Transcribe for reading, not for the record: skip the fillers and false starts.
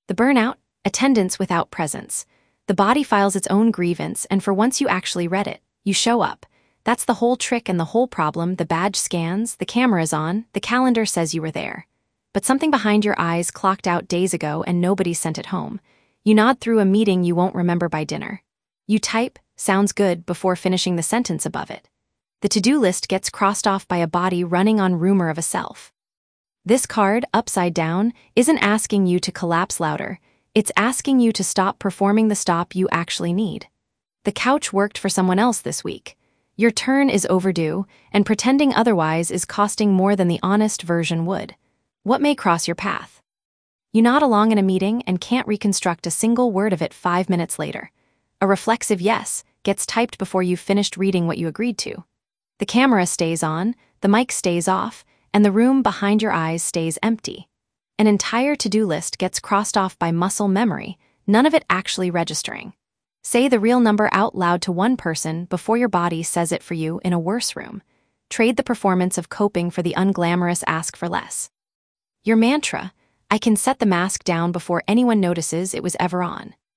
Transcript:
The burnout, attendance without presence. The body files its own grievance, and for once you actually read it, you show up. That's the whole trick and the whole problem. The badge scans, the camera's on, the calendar says you were there. But something behind your eyes clocked out days ago and nobody sent it home. You nod through a meeting you won't remember by dinner. You type, sounds good, before finishing the sentence above it. The to-do list gets crossed off by a body running on rumor of a self. This card, upside down, isn't asking you to collapse louder. It's asking you to stop performing the stop you actually need. The couch worked for someone else this week. Your turn is overdue, and pretending otherwise is costing more than the honest version would. What may cross your path? You nod along in a meeting and can't reconstruct a single word of it 5 minutes later. A reflexive yes gets typed before you've finished reading what you agreed to. The camera stays on, the mic stays off, and the room behind your eyes stays empty. An entire to-do list gets crossed off by muscle memory, none of it actually registering. Say the real number out loud to one person before your body says it for you in a worse room. Trade the performance of coping for the unglamorous ask for less. Your mantra, I can set the mask down before anyone notices it was ever on.